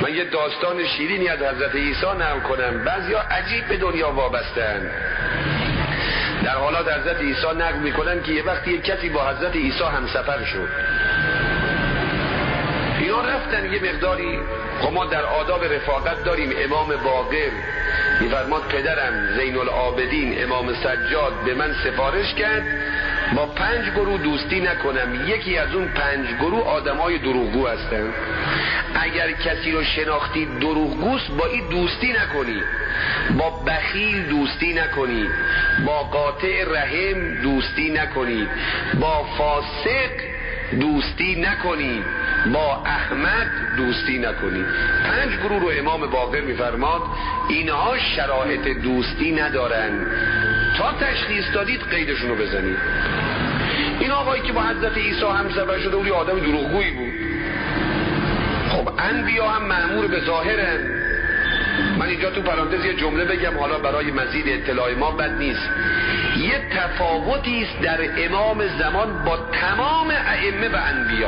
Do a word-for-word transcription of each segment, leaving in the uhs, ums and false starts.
من یه داستان شیرینی از حضرت عیسی نقل کنم. بعضیا عجیب به دنیا وابسته‌اند. در حالات حضرت عیسی نقل میکنن که یه وقتی یک کسی با حضرت عیسی همسفر شد. اینا رفتن یه مقداری، خب ما در آداب رفاقت داریم. امام باقر میفرماد پدرم زین العابدین امام سجاد به من سفارش کرد با پنج گروه دوستی نکنم. یکی از اون پنج گروه آدمای دروغگو هستن. اگر کسی رو شناختی دروغگوست با این دوستی نکنی، با بخیل دوستی نکنی، با قاطع رحم دوستی نکنی، با فاسق دوستی نکنی، با احمد دوستی نکنی. پنج گروه رو امام باقر میفرماد اینها شرایط دوستی ندارن. تا تشخیص دادید قیدشون رو بزنید. این آقایی که با حضرت عیسی همسفر شده بود آدم دروغگویی بود. خب انبیا هم مأمور به ظاهرن. من اینجا تو پرانتز یه جمله بگم حالا برای مزید اطلاع ما بد نیست. یه تفاوتی است در امام زمان با تمام ائمه و انبیا.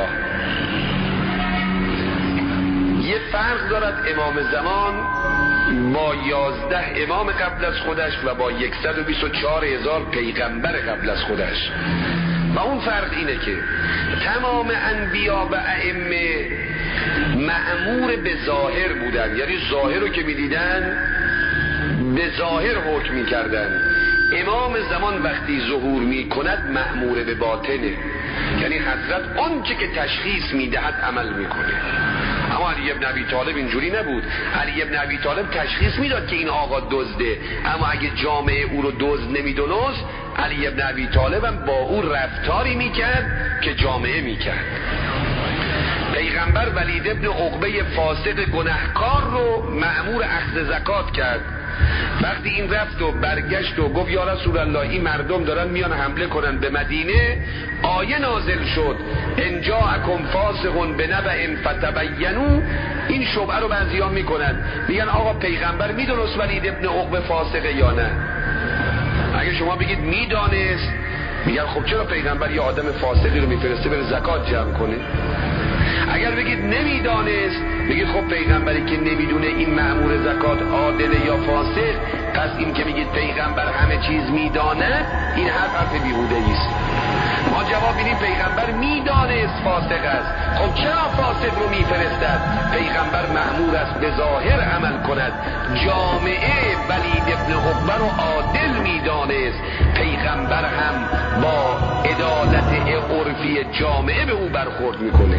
یه فرق دارد امام زمان با یازده امام قبل از خودش و با صد و بیست و چهار هزار پیغمبر قبل از خودش. و اون فرق اینه که تمام انبیا و ائمه مأمور به ظاهر بودن، یعنی ظاهر رو که میدیدن به ظاهر حکم میکردن. امام زمان وقتی ظهور میکند مأمور به باطنه، یعنی حضرت آنچه که تشخیص میدهد عمل میکنه. اما علی ابن ابی طالب اینجوری نبود. علی ابن ابی طالب تشخیص میداد که این آقا دزده، اما اگه جامعه او رو دزد نمیدونست علی ابن ابی طالب هم با او رفتاری میکرد که جامعه میکرد. پیغمبر ولید ابن عقبه فاسق گناهکار رو مأمور اخذ زکات کرد. وقتی این رفت و برگشت و گفت یا رسول الله این مردم دارن میان حمله کنن به مدینه، آیه نازل شد ان جاءکم فاسق بنبأ فتبینوا. این شبهه رو بعضیا میکنن، میگن آقا پیغمبر میدونست ولید ابن عقبه فاسقه یا نه؟ اگه شما بگید میدانست، میگن خب چرا پیغمبر یه آدم فاسقی رو میفرسته بره زکات جمع کنه؟ اگر بگید نمیدانست، بگید خب پیغمبری که نمیدونه این مأمور زکات عادل یا فاسق، پس این که میگید پیغمبر همه چیز میدانه این حرف حرف بیهوده است. ما جواب میدیم پیغمبر میدانست فاسق است. خب چرا فاسق رو میفرستد؟ پیغمبر مأمور است به ظاهر عمل کند. جامعه ولید ابن عقبه رو عادل میدانست، پیغمبر هم با عدالت عرفی جامعه به او برخورد میکنه.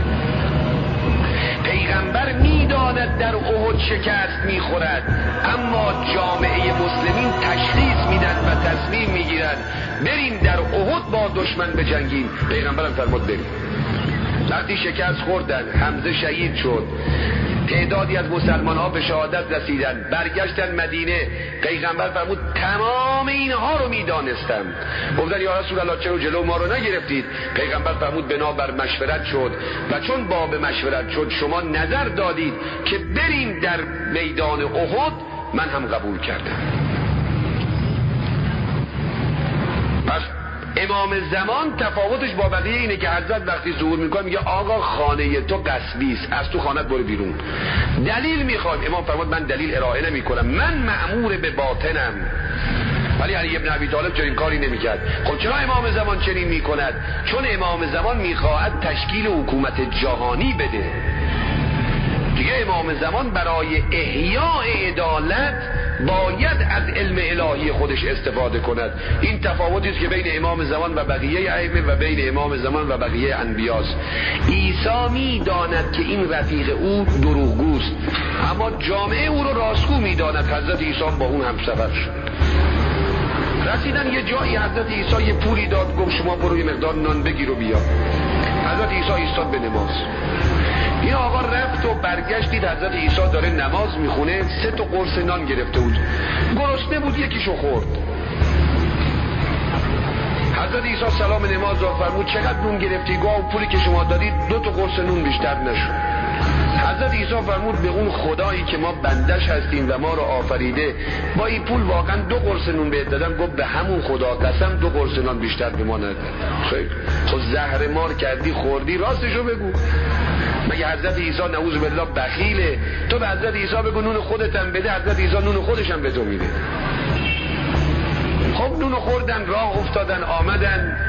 پیغمبر میداند در احد شکست میخورد، اما جامعه مسلمین تشخیص میدن و تصمیم میگیرن بریم در احد با دشمن بجنگیم. پیغمبرم فرمود بریم. وقتی شکست خوردن، حمزه شهید شد، تعدادی از مسلمان ها به شهادت رسیدن، برگشتن مدینه، پیغمبر فرمود تمام اینها رو میدانستم. گفتن یا رسول الله چرا جلو ما رو نگرفتید؟ پیغمبر فرمود بنابر مشورت شد و چون باب مشورت شد شما نظر دادید که بریم در میدان احد، من هم قبول کردم. پس امام زمان تفاوتش با بقیه اینه که حضرت وقتی ظهور میکنه میگه آقا خانه تو قصبی است، از تو خانت برو بیرون. دلیل میخواد، امام فرمود من دلیل ارائه نمیکنم، من مأمور به باطنم. ولی علی ابن ابی طالب چنین کاری نمیکرد. خب چرا امام زمان چنین میکند؟ چون امام زمان میخواهد تشکیل حکومت جهانی بده. دیگه امام زمان برای احیاء عدالت باید از علم الهی خودش استفاده کند. این تفاوتی است که بین امام زمان و بقیه ائمه و بین امام زمان و بقیه انبیاست. عیسی میداند که این رفیق او دروغگوست، اما جامعه او رو راستگو میداند. حضرت عیسی با اون همسفر شد. رسیدن یه جایی، حضرت عیسی یه پولی داد، گفت شما برو یه مقدار نان بگیر و بیا. حضرت عیسی ایستاد به نماز. این آقا رفت و برگشتید حضرت عیسی داره نماز میخونه، سه تا قرص نان گرفته بود، گرسنه بود، یکیشو خورد. حضرت عیسی سلام نماز را فرمود چقدر نون گرفتی؟ گفت پولی که شما دادید دو تا قرص نون بیشتر نشد. حضرت عیسی فرمود به اون خدایی که ما بندش هستیم و ما رو آفریده، با این پول واقعا دو قرص نون بهت دادم؟ گفت به همون خدا قسم دو قرص نان بیشتر به ما نداد. خب زهر مار کردی خوردی، راستشو بگو. مگه حضرت عیسی نعوذ بالله بخیله؟ تو به حضرت عیسی بگو نون خودتم بده، حضرت عیسی نون خودشم به تو میده. خب نون خوردن، راه افتادن، آمدن،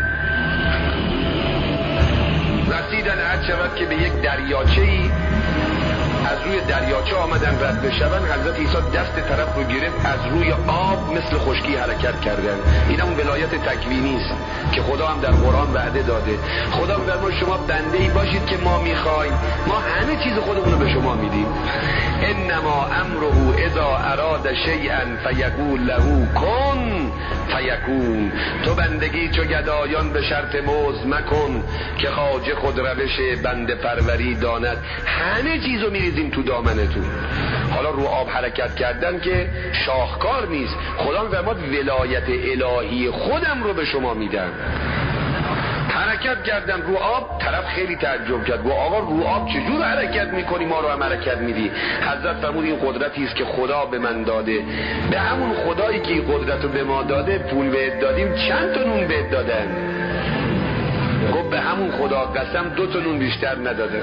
رسیدن عد شود که به یک دریاچه‌ای، از روی دریاچه آمدن رد بشون. حضرت عیسی دست طرف رو گرفت، از روی آب مثل خشکی حرکت کردن. این اون ولایت تکوینی است که خدا هم در قرآن وعده داده. خدا می‌فرماید شما بنده‌ای باشید که ما می‌خوایم، ما همه چیز خودمون رو به شما میدیم. انما امره اذا اراد شیئا فیقول له کن فیکون. تو بندگی چو گدایان به شرط موز مکن، که خواجه خود روش بنده پروری داند. همه چیزو میریزیم تو دامنتون. حالا رو آب حرکت کردن که شاهکار نیست. خدا می‌فرماد ولایت الهی خودم رو به شما میدم. حرکت کردن رو آب، طرف خیلی تعجب کرد، گفت آقا رو آب چجور حرکت میکنی، ما رو هم حرکت میدی؟ حضرت فرمود این قدرتی است که خدا به من داده، به همون خدایی که این قدرت رو به ما داده پول بهت دادیم، چند تا نون بهت دادن؟ گفت به همون خدا قسم دو تا نون بیشتر نداده.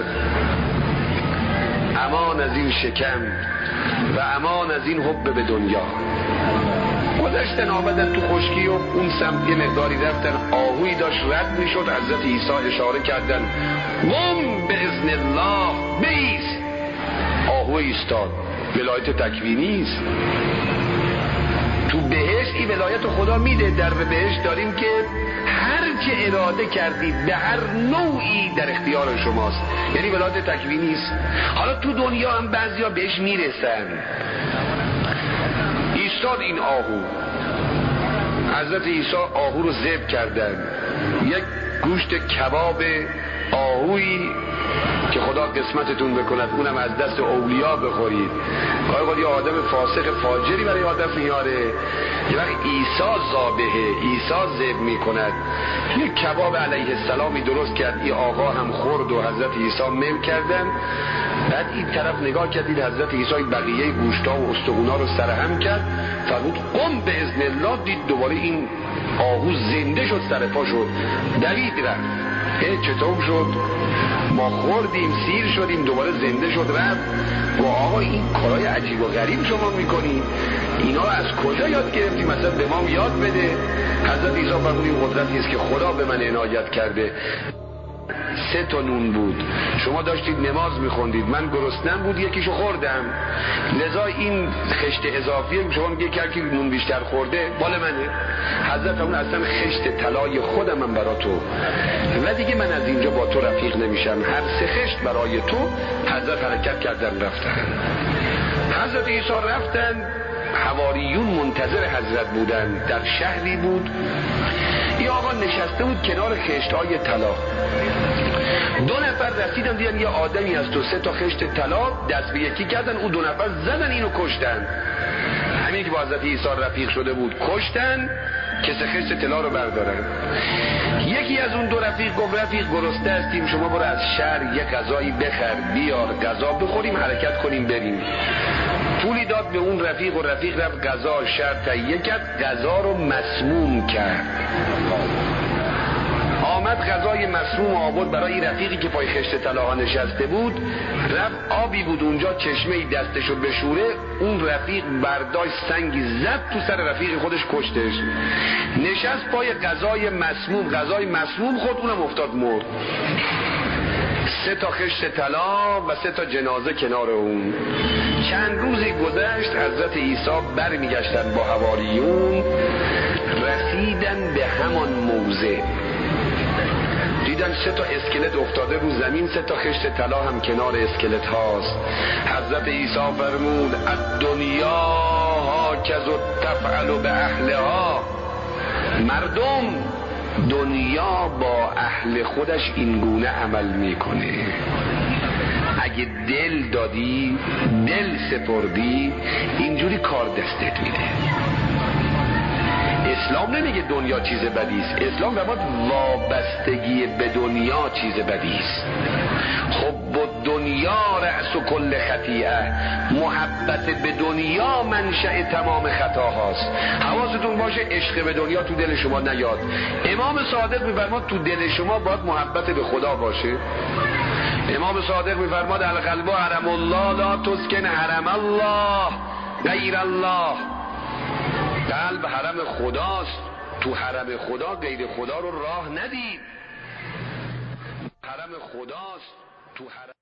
امان از این شکم و امان از این حب به دنیا. گذشتن آمدن تو خشکی و اون سمت یه مقداری رفتن، آهوی داشت رد میشد. حضرت عیسی اشاره کردن قم به اذن الله، بیست. آهو ایستاد. ولایت تکوینی است. تو بهشت این ولایت خدا میده. در بهشت داریم که هر چه اراده کردید به هر نوعی در اختیار شماست، یعنی ولایت تکوینی است. حالا تو دنیا هم بعضیا بهش میرسن. ایستاد این آهو. حضرت عیسی آهو رو ذبح کردن. یک گوشت کباب آهویی که خدا قسمتتون بکند، اونم از دست اولیا بخورید. گاهی وقت یه آدم فاسق فاجری برای آدم میاره، یه وقت عیسی ذابحه، عیسی ذبح میکند. یک کباب علیه السلامی درست کرد، این آقا هم خورد و حضرت عیسی مل کردن. بعد این طرف نگاه کردید حضرت عیسی بقیه گوشتا و استخونا رو سرهم کرد، فرمود قم به اذن الله. دید دوباره این آهو زنده شد، سر پا شد، دوید رفت. چطور شد؟ ما خوردیم، سیر شدیم، دوباره زنده شد رفت. و آقا این کارهای عجیب و غریب شما میکنی، اینا رو از کجا یاد گرفتی؟ مثلا به ما یاد بده. حضرت عیسی فرمود این قدرتی است که خدا به من عنایت کرده. سه تا نون بود، شما داشتید نماز میخوندید، من گرسنم بود یکیشو خوردم، لذا این خشت اضافیه شما میگه که نون بیشتر خورده مال منه. حضرت اون اصلا خشت طلای خودم من برا تو، و دیگه من از اینجا با تو رفیق نمیشم، هر سه خشت برای تو. حضرت حرکت کردن رفتن. حضرت عیسی رفتن، حواریون منتظر حضرت بودن. در شهری بود، این آقا نشسته بود کنار خشت‌های طلا. دو نفر رسیدن دیدن یه آدمی از تو سه تا خشت طلا دست به یکی کردن، او دو نفر زدن اینو کشتن. همین که با حضرت عیسی رفیق شده بود کشتن که سه خشت طلا رو بردارن. یکی از اون دو رفیق گفت رفیق گرسنه هستیم، شما برو از شهر یه غذایی بخر بیار، غذا بخوریم حرکت کنیم بریم. پولی داد به اون رفیق و رفیق رفت غذا شهر تهیه کرد، غذا رو مسموم کرد. آمد غذای مسموم آورد برای رفیقی که پای خشت طلاها نشسته بود. رفت آبی بود اونجا، چشمه‌ای دستشو بشوره، اون رفیق برداشت سنگی زد تو سر رفیق خودش کشتش. نشست پای غذای مسموم، غذای مسموم خود، اونم افتاد مرد. سه تا خشت طلا و سه تا جنازه کنار اون. چند روزی گذشت، حضرت عیسی برمیگشتن با حواریون، رسیدن به همان موضع، دیدن سه تا اسکلت افتاده رو زمین، سه تا خشت طلا هم کنار اسکلت هاست. حضرت عیسی فرمود الدنیا هاکذ تفعل به اهلها. مردم، دنیا با اهل خودش اینگونه عمل میکنه. اگه دل دادی، دل سپردی، اینجوری کار دستت میده. اسلام نمیگه دنیا چیز بدی است، اسلام فرمود وابستگی به دنیا چیز بدی است. خب دنیا رأس کل خطیئه، محبت به دنیا منشأ تمام خطاهاست. حواستون باشه عشق به دنیا تو دل شما نیاد. امام صادق میفرماد تو دل شما باید محبت به خدا باشه. امام صادق میفرماد القلب حرم الله لا تسکن حرم الله غیر الله. قلب حرم خداست، تو حرم خدا غیر خدا رو راه ندید. حرم خداست، تو حرم